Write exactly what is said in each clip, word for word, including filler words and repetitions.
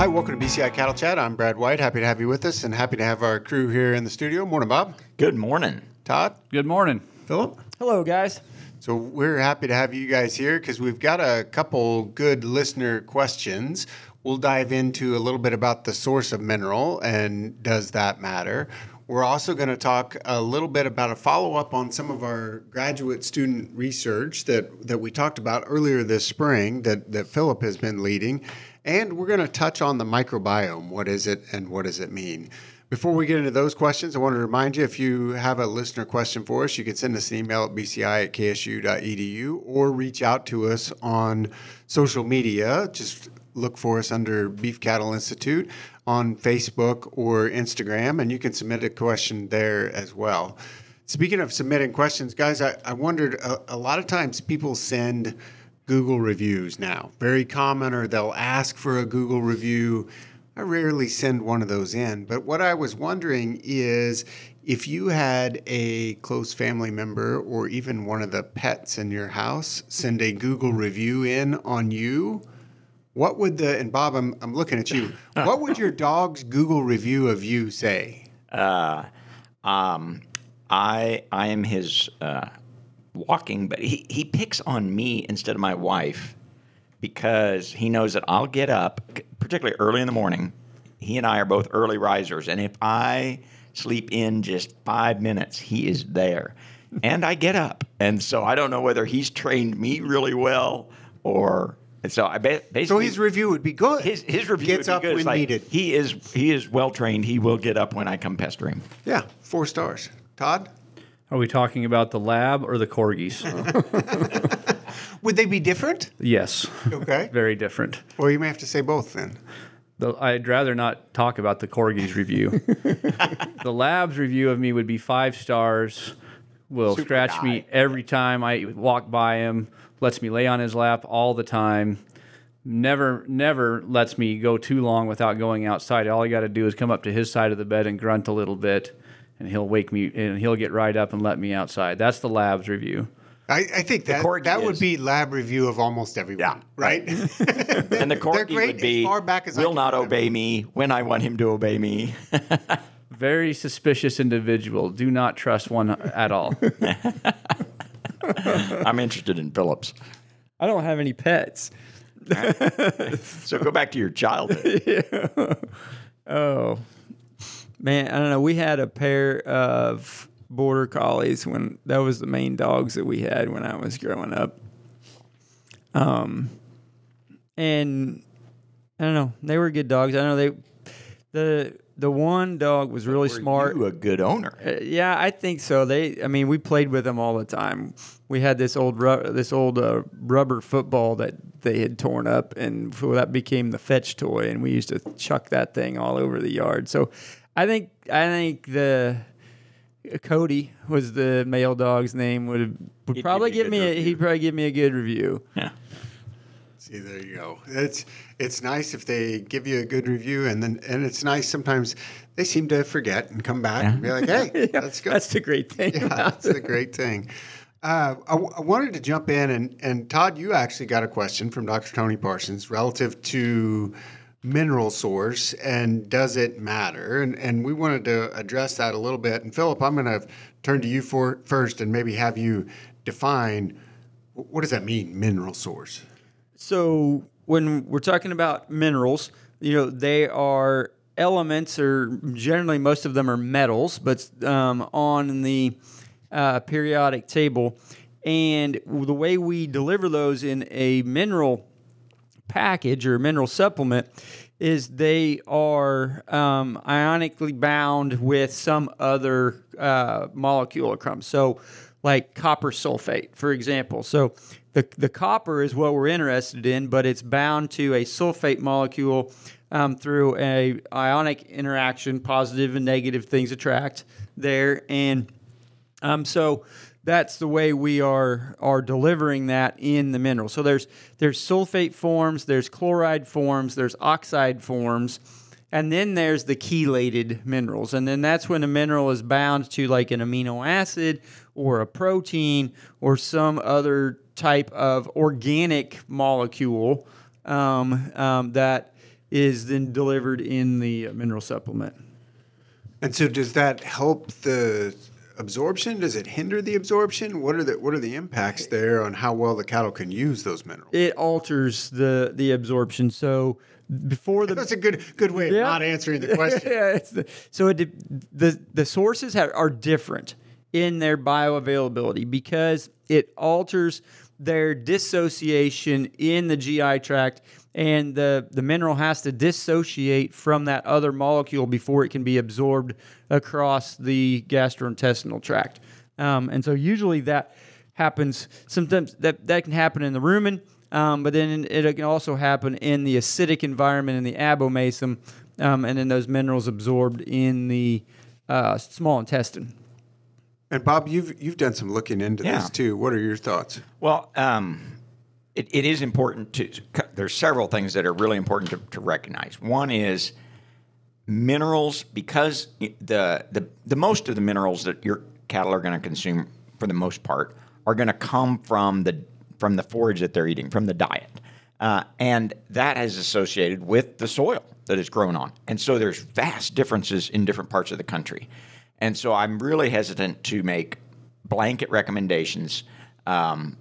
Hi, welcome to B C I Cattle Chat. I'm Brad White. Happy to have you with us and happy to have our crew here in the studio. Morning, Bob. Good morning. Todd. Good morning. Philip. Hello, guys. So we're happy to have you guys here because we've got a couple good listener questions. We'll dive into a little bit about the source of mineral and does that matter. We're also going to talk a little bit about a follow-up on some of our graduate student research that, that we talked about earlier this spring that, that Philip has been leading. And we're going to touch on the microbiome. What is it and what does it mean? Before we get into those questions, I want to remind you, if you have a listener question for us, you can send us an email at b c i at k s u dot e d u or reach out to us on social media. Just look for us under Beef Cattle Institute on Facebook or Instagram, and you can submit a question there as well. Speaking of submitting questions, guys, I, I wondered, a, a lot of times people send Google reviews now. Very common, or they'll ask for a Google review. I rarely send one of those in, but what I was wondering is if you had a close family member or even one of the pets in your house send a Google review in on you, what would the, and Bob, I'm, I'm looking at you, what would your dog's Google review of you say? Uh, um, I I am his uh, walking, but he, he picks on me instead of my wife because he knows that I'll get up, particularly early in the morning. He and I are both early risers, and if I sleep in just five minutes, he is there. And I get up. And so I don't know whether he's trained me really well or... And so I ba- basically... So his review would be good. His, his review Gets would be up good. when It's like, needed. He is, he is well-trained. He will get up when I come pester him. Yeah, four stars. Todd? Are we talking about the lab or the corgis? Would they be different? Yes. Okay. Very different. Well, you may have to say both then. The, I'd rather not talk about the corgis review. The lab's review of me would be five stars, will Super scratch guy. me every time I walk by him, lets me lay on his lap all the time, never never lets me go too long without going outside. All I got to do is come up to his side of the bed and grunt a little bit, and he'll wake me, and he'll get right up and let me outside. That's the lab's review. I, I think that corgi that would is- be lab review of almost everyone, Yeah. right? And the corgi great would be, as far back as I will can not remember. obey me when I want him to obey me. Very suspicious individual. Do not trust one at all. I'm interested in Phillips. I don't have any pets. So go back to your childhood. Oh, man, I don't know. We had a pair of border collies when that was the main dogs that we had when I was growing up. Um, and I don't know. They were good dogs. I know they the the one dog was really Were smart. you a good owner? Uh, yeah, I think so. They, I mean, we played with them all the time. We had this old ru- this old uh, rubber football that they had torn up, and so that became the fetch toy, and we used to chuck that thing all over the yard. So, I think I think the Cody was the male dog's name would would He'd probably give give you a me good a, review. he'd probably give me a good review. Yeah. See, there you go. It's it's nice if they give you a good review, and then and it's nice sometimes they seem to forget and come back and be like, "Hey, that's good." That's the great thing. Yeah, about that's it. the great thing. Uh, I, I wanted to jump in, and, and Todd, you actually got a question from Doctor Tony Parsons relative to mineral source and does it matter? And and we wanted to address that a little bit. And Philip, I'm going to turn to you for first, and maybe have you define what does that mean, mineral source? So when we're talking about minerals, you know, they are elements, or generally most of them are metals, but um, on the uh, periodic table. And the way we deliver those in a mineral package or mineral supplement is they are um, ionically bound with some other uh, molecule or crumb. So like copper sulfate, for example. So the, the copper is what we're interested in, but it's bound to a sulfate molecule um, through a ionic interaction. Positive and negative things attract there. And um, so that's the way we are are delivering that in the mineral. So there's there's sulfate forms, there's chloride forms, there's oxide forms, and then there's the chelated minerals. And then that's when a mineral is bound to like an amino acid or a protein or some other type of organic molecule um, um, that is then delivered in the mineral supplement. And so, does that help the absorption? Does it hinder the absorption? What are the what are the impacts there on how well the cattle can use those minerals? It alters the the absorption. So before the That's a good good way of Yeah. not answering the question. yeah, it's the, so it, the the sources have, are different in their bioavailability because it alters their dissociation in the G I tract, and the, the mineral has to dissociate from that other molecule before it can be absorbed across the gastrointestinal tract. Um, and so usually that happens, sometimes that, that can happen in the rumen, um, but then it can also happen in the acidic environment in the abomasum, um, and then those minerals absorbed in the uh, small intestine. And Bob, you've you've done some looking into Yeah. this too. What are your thoughts? Well, um, it, it is important to. There's several things that are really important to, to recognize. One is minerals, because the the the most of the minerals that your cattle are going to consume, for the most part, are going to come from the from the forage that they're eating, from the diet, uh, and that is associated with the soil that it's grown on. And so there's vast differences in different parts of the country. And so I'm really hesitant to make blanket recommendations um,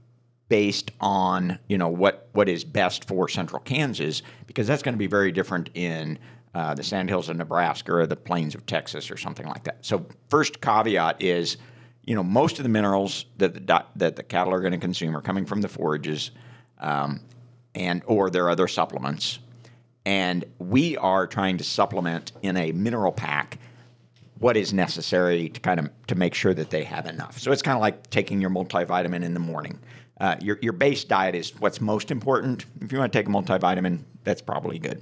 based on, you know, what, what is best for central Kansas, because that's going to be very different in uh, the Sandhills of Nebraska or the plains of Texas or something like that. So first caveat is, you know, most of the minerals that the di- that the cattle are going to consume are coming from the forages, um, and or their other supplements, and we are trying to supplement in a mineral pack what is necessary to kind of to make sure that they have enough. So it's kind of like taking your multivitamin in the morning. Uh, your your base diet is what's most important. If you want to take a multivitamin, that's probably good.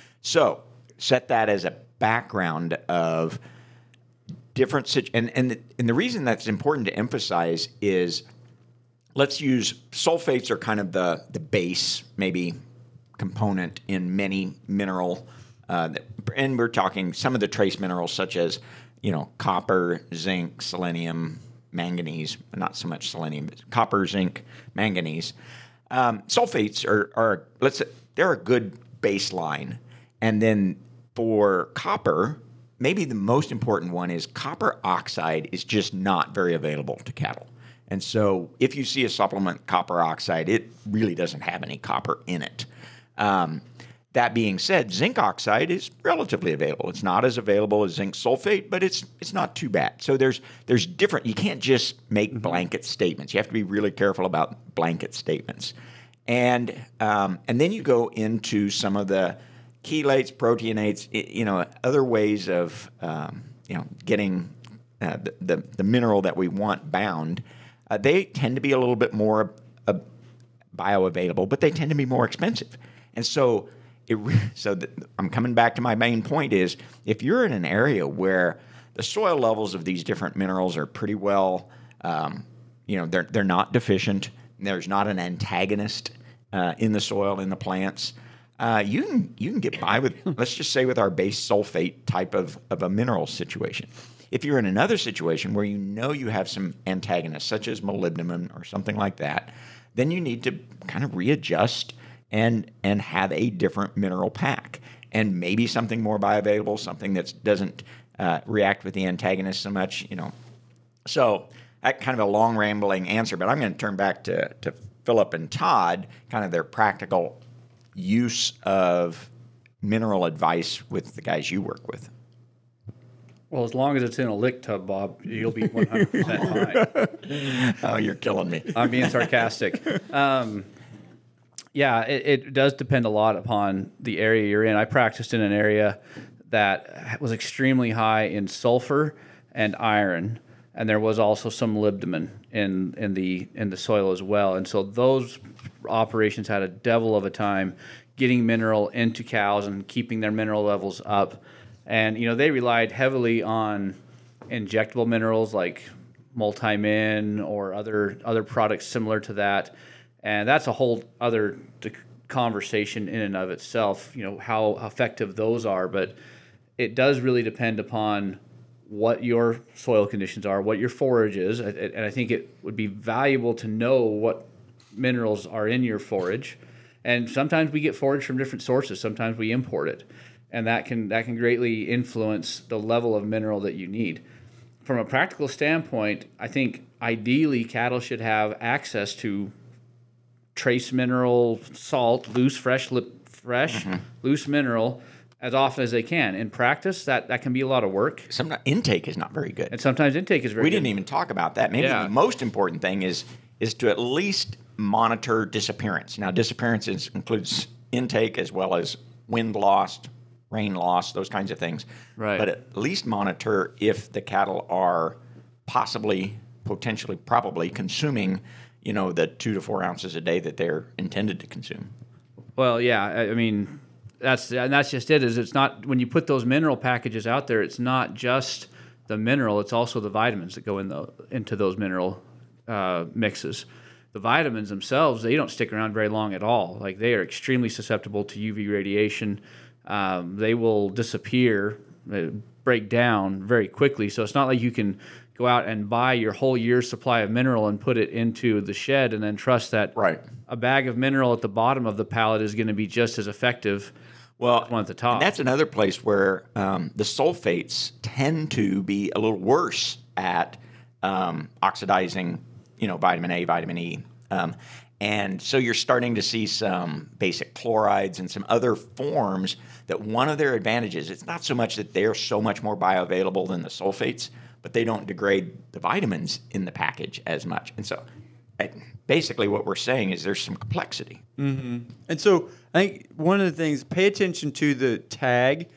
So set that as a background of different situ- and and the, and the reason that's important to emphasize is, let's use sulfates are kind of the the base maybe component in many mineral, uh, and we're talking some of the trace minerals such as, you know, copper, zinc, selenium, manganese, not so much selenium, but copper, zinc, manganese. Um, sulfates are, are, let's say, they're a good baseline. And then for copper, maybe the most important one is copper oxide is just not very available to cattle. And so if you see a supplement copper oxide, it really doesn't have any copper in it. Um, That being said, zinc oxide is relatively available. It's not as available as zinc sulfate, but it's it's not too bad. So there's there's different. You can't just make blanket statements. You have to be really careful about blanket statements. And um, and then you go into some of the chelates, proteinates, you know, other ways of um, you know getting uh, the, the the mineral that we want bound. Uh, they tend to be a little bit more uh, bioavailable, but they tend to be more expensive. And so. It, so the, I'm coming back to my main point is, if you're in an area where the soil levels of these different minerals are pretty well, um, you know, they're they're not deficient, there's not an antagonist uh, in the soil, in the plants, uh, you can you can get by with, let's just say, with our base sulfate type of, of a mineral situation. If you're in another situation where you know you have some antagonists, such as molybdenum or something like that, then you need to kind of readjust and and have a different mineral pack, and maybe something more bioavailable, something that doesn't uh, react with the antagonist so much, you know. So that kind of a long rambling answer, but I'm going to turn back to, to Philip and Todd, kind of their practical use of mineral advice with the guys you work with. Well, as long as it's in a lick tub, Bob, you'll be one hundred percent fine. Oh, you're killing me. I'm being sarcastic. Um, yeah, it, it does depend a lot upon the area you're in. I practiced in an area that was extremely high in sulfur and iron, and there was also some molybdenum in in the in the soil as well. And so those operations had a devil of a time getting mineral into cows and keeping their mineral levels up. And you know, they relied heavily on injectable minerals like Multimin or other other products similar to that. And that's a whole other conversation in and of itself, you know, how effective those are. But it does really depend upon what your soil conditions are, what your forage is. And I think it would be valuable to know what minerals are in your forage And sometimes we get forage from different sources. Sometimes we import it, and that can that can greatly influence the level of mineral that you need. From a practical standpoint, I think ideally cattle should have access to trace mineral salt, loose, fresh, lip, fresh, mm-hmm. loose mineral as often as they can. In practice, that, that can be a lot of work. Sometimes intake is not very good. And sometimes intake is very we good. We didn't even talk about that. Maybe yeah. the most important thing is is to at least monitor disappearance. Now, disappearance is, includes intake as well as wind loss, rain loss, those kinds of things. Right. But at least monitor if the cattle are possibly, potentially, probably consuming, you know, the two to four ounces a day that they're intended to consume. Well, yeah, I, I mean, that's and that's just it. Is it's not when you put those mineral packages out there, it's not just the mineral; it's also the vitamins that go in the into those mineral uh, mixes. The vitamins themselves, they don't stick around very long at all. Like they are extremely susceptible to U V radiation. Um, they will disappear, uh, break down very quickly. So it's not like you can go out and buy your whole year's supply of mineral and put it into the shed and then trust that right. a bag of mineral at the bottom of the pallet is going to be just as effective well, as one at the top. And that's another place where um, the sulfates tend to be a little worse at um, oxidizing, you know, vitamin A, vitamin E. Um, and so you're starting to see some basic chlorides and some other forms that one of their advantages, it's not so much that they're so much more bioavailable than the sulfates, but they don't degrade the vitamins in the package as much. And so I, basically what we're saying is there's some complexity. Mm-hmm. And so I think one of the things, pay attention to the tag,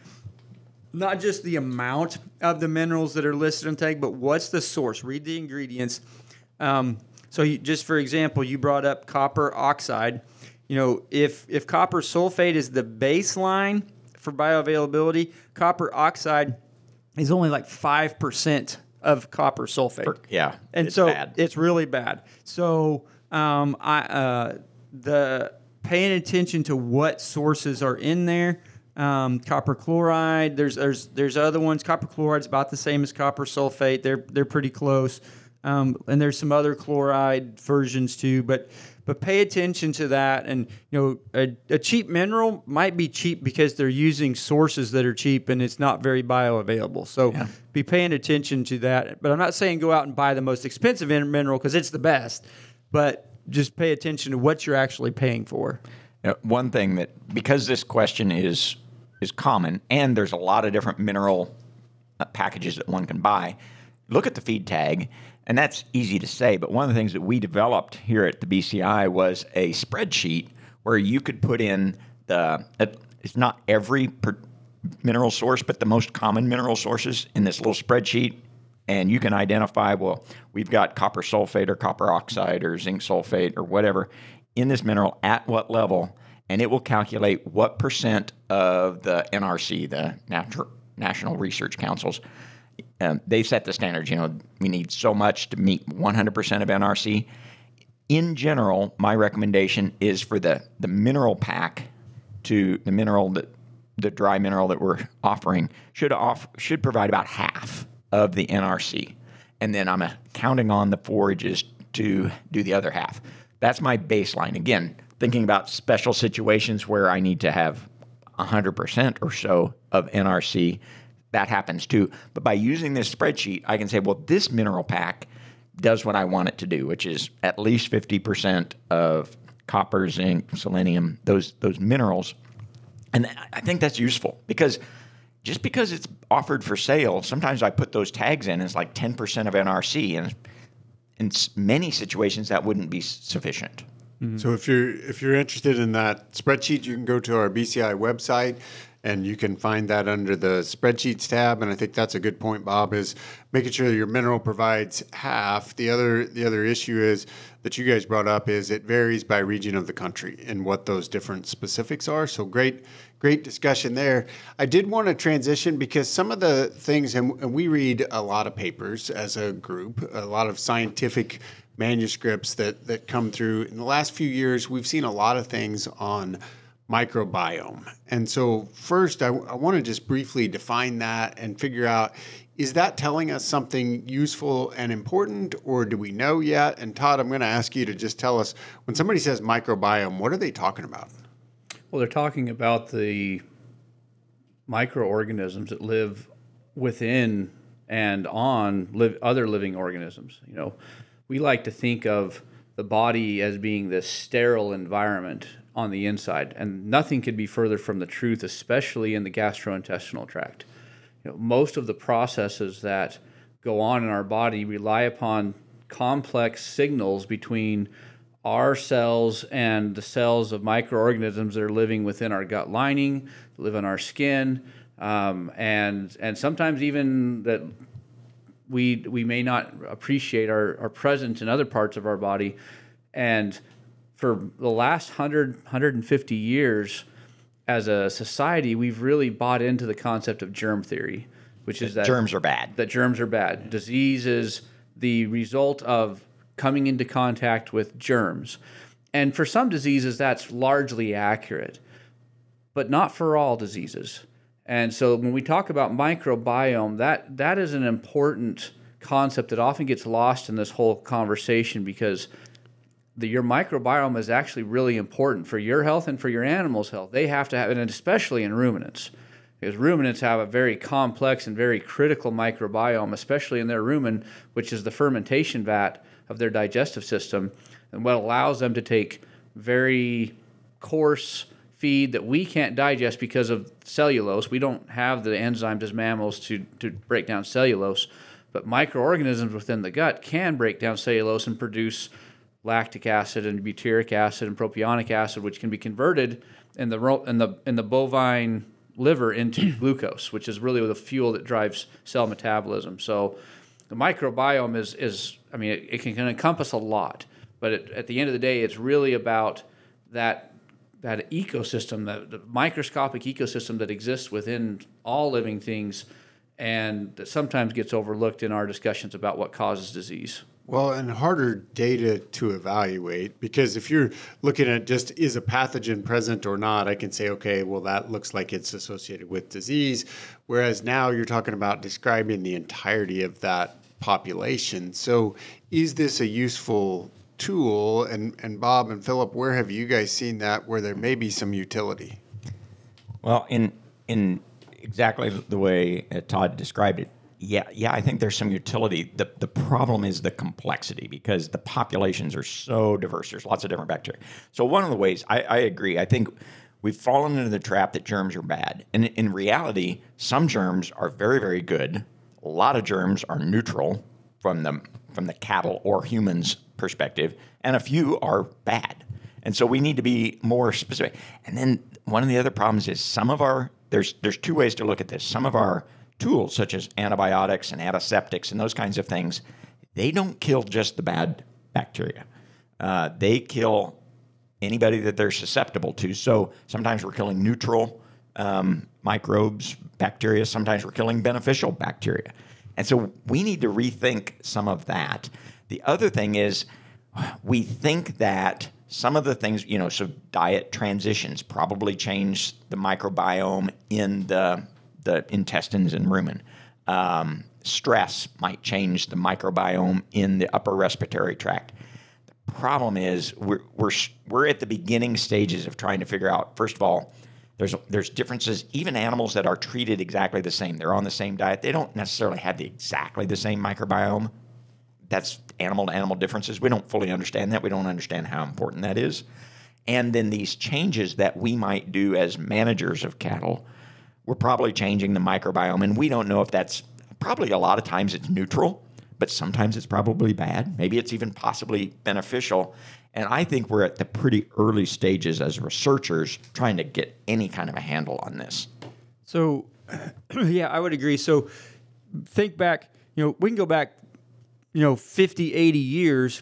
not just the amount of the minerals that are listed on the tag, but what's the source. Read the ingredients. Um, so you, just for example, you brought up copper oxide. You know, if, if copper sulfate is the baseline for bioavailability, copper oxide is only like five percent of copper sulfate. Yeah, and it's so bad. It's really bad. So um, I uh, the paying attention to what sources are in there. Um, copper chloride. There's there's there's other ones. Copper chloride's about the same as copper sulfate. They're they're pretty close. Um, and there's some other chloride versions too, but but pay attention to that. And you know, a, a cheap mineral might be cheap because they're using sources that are cheap, and it's not very bioavailable. So yeah. be paying attention to that. But I'm not saying go out and buy the most expensive mineral because it's the best, but just pay attention to what you're actually paying for. Now, one thing that, because this question is is common, and there's a lot of different mineral uh, packages that one can buy, look at the feed tag. And that's easy to say, but one of the things that we developed here at the B C I was a spreadsheet where you could put in the, it's not every per mineral source, but the most common mineral sources in this little spreadsheet. And you can identify, well, we've got copper sulfate or copper oxide or zinc sulfate or whatever in this mineral at what level, and it will calculate what percent of the N R C, the Natu- National Research Council's, Um, they set the standards. You know, we need so much to meet one hundred percent of N R C. In general, my recommendation is for the, the mineral pack to the mineral that the dry mineral that we're offering should off should provide about half of the N R C, and then I'm uh, counting on the forages to do the other half. That's my baseline. Again, thinking about special situations where I need to have one hundred percent or so of N R C. That happens too. But by using this spreadsheet, I can say, well, this mineral pack does what I want it to do, which is at least fifty percent of copper, zinc, selenium, those those minerals. And I think that's useful because just because it's offered for sale, sometimes I put those tags in and it's like ten percent of N R C. And in many situations, that wouldn't be sufficient. Mm-hmm. So if you're if you're interested in that spreadsheet, you can go to our B C I website. And you can find that under the spreadsheets tab. And I think that's a good point, Bob, is making sure that your mineral provides half. The other the other issue is that you guys brought up is it varies by region of the country and what those different specifics are. So great, great discussion there. I did want to transition because some of the things, and, and we read a lot of papers as a group, a lot of scientific manuscripts that, that come through. In the last few years, we've seen a lot of things on microbiome. And so first, I, I want to just briefly define that and figure out, is that telling us something useful and important, or do we know yet? And Todd, I'm going to ask you to just tell us, when somebody says microbiome, what are they talking about? Well, they're talking about the microorganisms that live within and on live, other living organisms. You know, we like to think of the body as being this sterile environment on the inside, and nothing could be further from the truth, especially in the gastrointestinal tract. You know, most of the processes that go on in our body rely upon complex signals between our cells and the cells of microorganisms that are living within our gut lining, live in our skin, um, and and sometimes even that we we may not appreciate our, our presence in other parts of our body. And for the last one hundred, one hundred fifty years, as a society, we've really bought into the concept of germ theory, which is that germs are bad. That germs are bad. Disease is the result of coming into contact with germs. And for some diseases, that's largely accurate, but not for all diseases. And so when we talk about microbiome, that that is an important concept that often gets lost in this whole conversation, because the, your microbiome is actually really important for your health and for your animal's health. They have to have it, and especially in ruminants, because ruminants have a very complex and very critical microbiome, especially in their rumen, which is the fermentation vat of their digestive system, and what allows them to take very coarse feed that we can't digest because of cellulose. We don't have the enzymes as mammals to, to break down cellulose, but microorganisms within the gut can break down cellulose and produce lactic acid and butyric acid and propionic acid, which can be converted in the ro- in the in the bovine liver into glucose, which is really the fuel that drives cell metabolism. So the microbiome is is I mean it, it can, can encompass a lot, but it, at the end of the day, it's really about that that ecosystem, that the microscopic ecosystem that exists within all living things, and that sometimes gets overlooked in our discussions about what causes disease. Well, and harder data to evaluate, because if you're looking at just is a pathogen present or not, I can say, okay, well, that looks like it's associated with disease. Whereas now you're talking about describing the entirety of that population. So is this a useful tool? And, and Bob and Philip, where have you guys seen that where there may be some utility? Well, in in exactly the way uh, Todd described it, Yeah, yeah, I think there's some utility. The the problem is the complexity, because the populations are so diverse. There's lots of different bacteria. So one of the ways, I, I agree, I think we've fallen into the trap that germs are bad. And in reality, some germs are very, very good. A lot of germs are neutral from the, from the cattle or humans perspective, and a few are bad. And so we need to be more specific. And then one of the other problems is some of our, there's there's two ways to look at this. Some of our tools, such as antibiotics and antiseptics and those kinds of things, they don't kill just the bad bacteria. Uh, they kill anybody that they're susceptible to. So sometimes we're killing neutral um, microbes, bacteria. Sometimes we're killing beneficial bacteria. And so we need to rethink some of that. The other thing is we think that some of the things, you know, so diet transitions probably change the microbiome in the the intestines and rumen. Um, stress might change the microbiome in the upper respiratory tract. The problem is we're we're we're at the beginning stages of trying to figure out. First of all, there's there's differences. Even animals that are treated exactly the same, they're on the same diet, they don't necessarily have the exactly the same microbiome. That's animal to animal differences. We don't fully understand that. We don't understand how important that is. And then these changes that we might do as managers of cattle, we're probably changing the microbiome, and we don't know if that's probably a lot of times it's neutral, but sometimes it's probably bad. Maybe it's even possibly beneficial. And I think we're at the pretty early stages as researchers trying to get any kind of a handle on this. So, yeah, I would agree. So think back, you know, we can go back, you know, fifty, eighty years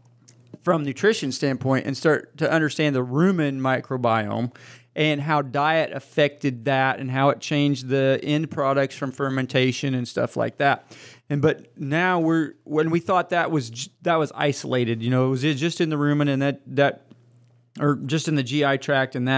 from nutrition standpoint and start to understand the rumen microbiome and how diet affected that and how it changed the end products from fermentation and stuff like that. And but now we're when we thought that was that was isolated, you know, it was just in the rumen and that that or just in the G I tract, and that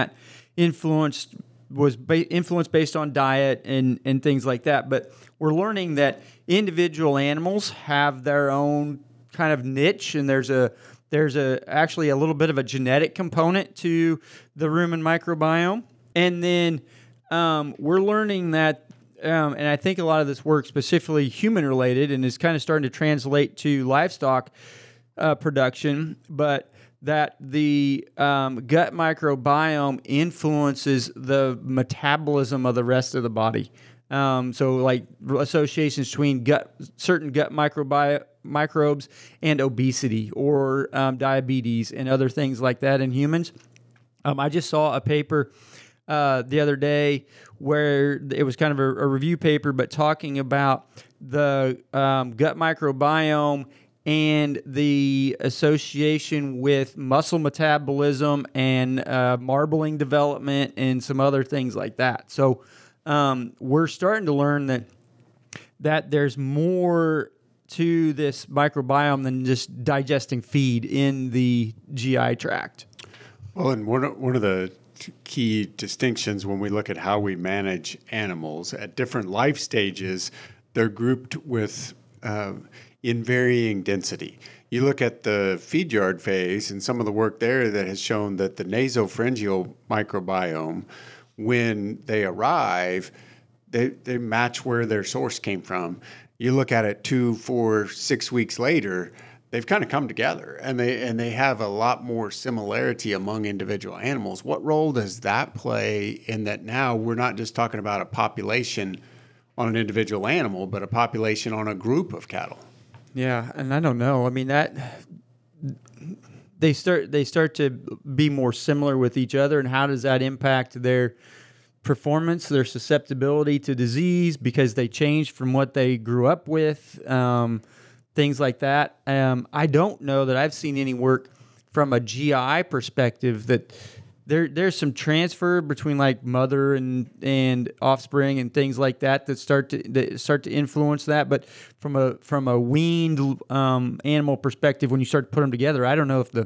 influenced was ba- influenced based on diet and and things like that. But we're learning that individual animals have their own kind of niche, and there's a there's a actually a little bit of a genetic component to the rumen microbiome, and then um, we're learning that. Um, and I think a lot of this work specifically human related and is kind of starting to translate to livestock uh, production, but that the um, gut microbiome influences the metabolism of the rest of the body. Um, so like associations between gut, certain gut microbi- microbes and obesity or um, diabetes and other things like that in humans. Um, I just saw a paper uh, the other day where it was kind of a, a review paper, but talking about the um, gut microbiome and the association with muscle metabolism and uh, marbling development and some other things like that. So um, we're starting to learn that that there's more to this microbiome than just digesting feed in the G I tract. Well, and one of, one of the key distinctions when we look at how we manage animals at different life stages, they're grouped with uh, in varying density. You look at the feed yard phase and some of the work there that has shown that the nasopharyngeal microbiome, when they arrive, they, they match where their source came from. You look at it two, four, six weeks later, they've kind of come together, and they and they have a lot more similarity among individual animals. What role does that play in that now we're not just talking about a population on an individual animal, but a population on a group of cattle? Yeah, and I don't know. I mean that they start they start to be more similar with each other, and how does that impact their performance, their susceptibility to disease because they changed from what they grew up with? Um, things like that. Um, I don't know that I've seen any work from a G I perspective that there there's some transfer between like mother and and offspring and things like that that start to that start to influence that. But from a from a weaned um, animal perspective, when you start to put them together, I don't know if the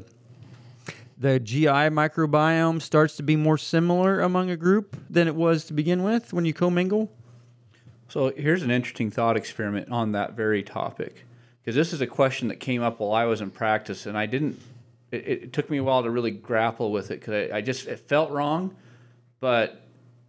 the G I microbiome starts to be more similar among a group than it was to begin with when you commingle. So here's an interesting thought experiment on that very topic. Because this is a question that came up while I was in practice, and I didn't. It, it took me a while to really grapple with it because I, I just it felt wrong. But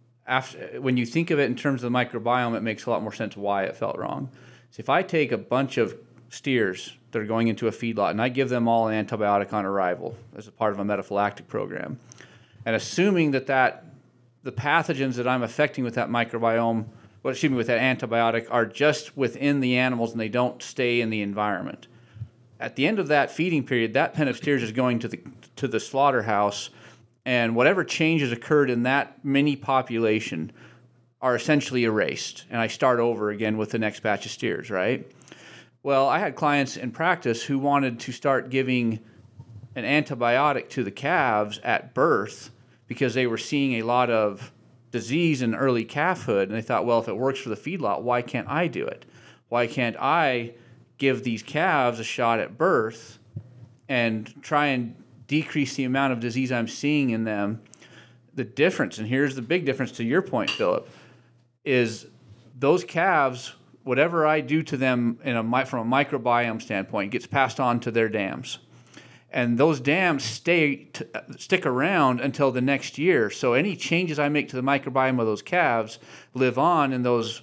after, when you think of it in terms of the microbiome, it makes a lot more sense why it felt wrong. So if I take a bunch of steers that are going into a feedlot and I give them all an antibiotic on arrival as a part of a metaphylactic program, and assuming that that the pathogens that I'm affecting with that microbiome. Well, excuse me, with that antibiotic are just within the animals and they don't stay in the environment. At the end of that feeding period, that pen of steers is going to the to the slaughterhouse, and whatever changes occurred in that mini population are essentially erased. And I start over again with the next batch of steers, right? Well, I had clients in practice who wanted to start giving an antibiotic to the calves at birth because they were seeing a lot of disease in early calfhood, and they thought, well, if it works for the feedlot, why can't I do it? Why can't I give these calves a shot at birth and try and decrease the amount of disease I'm seeing in them? The difference, and here's the big difference to your point, Philip, is those calves, whatever I do to them in a from a microbiome standpoint, gets passed on to their dams. And those dams stay t- stick around until the next year. So any changes I make to the microbiome of those calves live on in those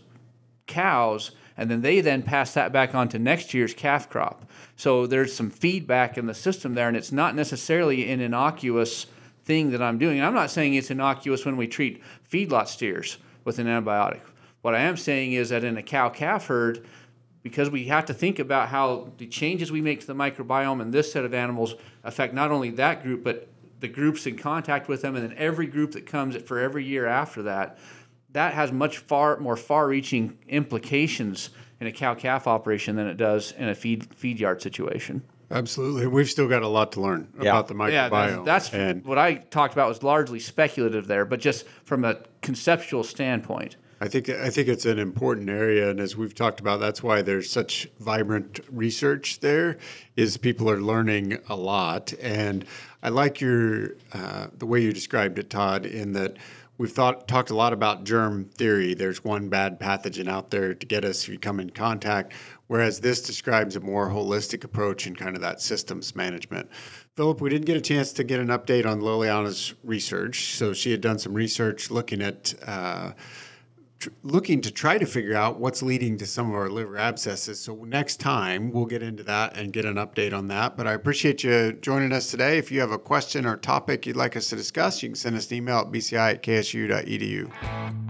cows, and then they then pass that back on to next year's calf crop. So there's some feedback in the system there, and it's not necessarily an innocuous thing that I'm doing. I'm not saying it's innocuous when we treat feedlot steers with an antibiotic. What I am saying is that in a cow-calf herd, because we have to think about how the changes we make to the microbiome in this set of animals affect not only that group, but the groups in contact with them, and then every group that comes for every year after that. That has much far more far-reaching implications in a cow-calf operation than it does in a feed feed yard situation. Absolutely. We've still got a lot to learn Yeah. about the microbiome. Yeah, that's, that's and what I talked about was largely speculative there, but just from a conceptual standpoint. I think I think it's an important area, and as we've talked about, that's why there's such vibrant research there. Is people are learning a lot, and I like your uh, the way you described it, Todd, in that we've thought talked a lot about germ theory. There's one bad pathogen out there to get us if you come in contact, whereas this describes a more holistic approach and kind of that systems management. Philip, we didn't get a chance to get an update on Liliana's research, so she had done some research looking at. Uh, looking to try to figure out what's leading to some of our liver abscesses. So next time we'll get into that and get an update on that. But I appreciate you joining us today. If you have a question or topic you'd like us to discuss, you can send us an email at b c i at k s u dot e d u.